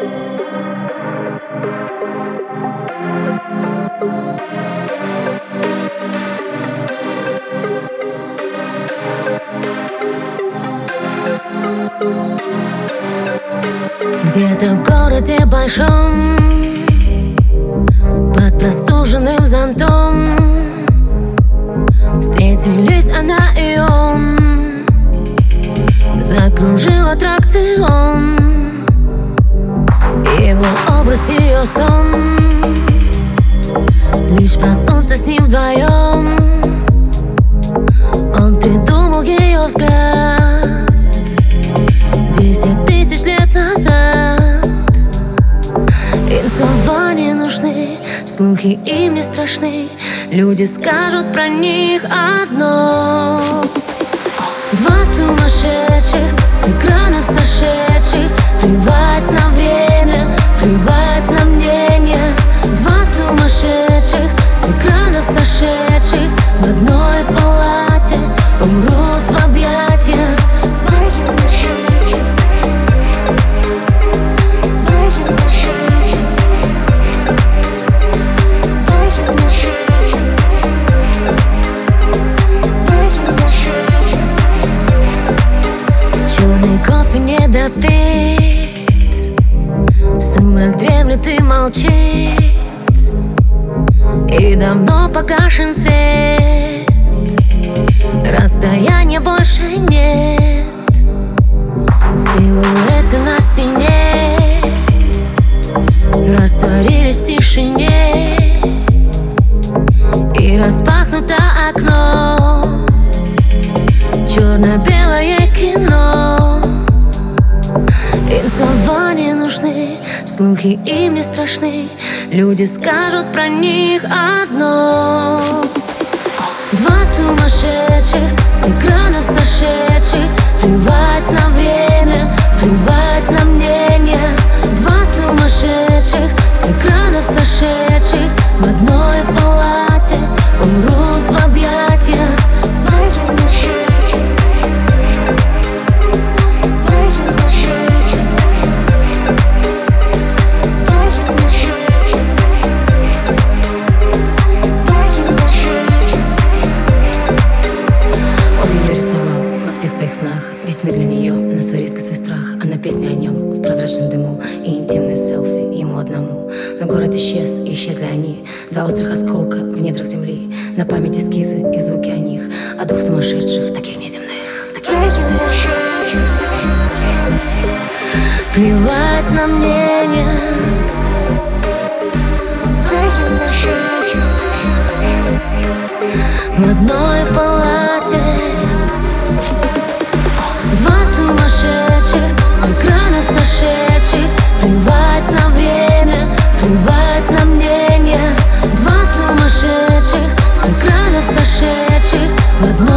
Где-то в городе большом, под простуженным зонтом, встретились она и он. Закружил аттракцион, его образ, ее сон. Лишь проснуться с ним вдвоем, он придумал ее взгляд 10 тысяч лет назад. Им слова не нужны, слухи им не страшны. Люди скажут про них одно: два сумасшедших, с экранов сошедших. Плевать на время, плевать на мнение. Два сумасшедших, с экранов сошедших. В одной палате умрут в объятиях. Два сумасшедших, два сумасшедших, два сумасшедших, два сумасшедших. Черный кофе не допит, сумрак дремлет и молчит, и давно погашен свет. Расстояния больше нет, силуэты на стене растворились в тишине, и распахнуто окно. Черно-белое кино. Им слова не нужны, слухи им не страшны. Люди скажут про них одно: два сумасшедших, с экранов сошедших. Плевать на время, плевать на мнение. Два сумасшедших, с экранов сошедших. В одной палате умрут в объятиях. Два сумасшедших, два сумасшедших, два сумасшедших, два сумасшедших. Он ее рисовал во всех своих снах. Весь мир для нее, на свой риск и свой страх. Она песня о нем в прозрачном дыму, и интимные селфи ему одному. Но город исчез, и исчезли они. Два острых осколка в недрах земли. На память эскизы и звуки о них, о двух сумасшедших, таких неземных. Два сумасшедших. Плевать на мнение. Два сумасшедших. В одной палате. Два сумасшедших, с экранов сошедших. Плевать на время, плевать на мнение. Два сумасшедших, с экранов сошедших. В одной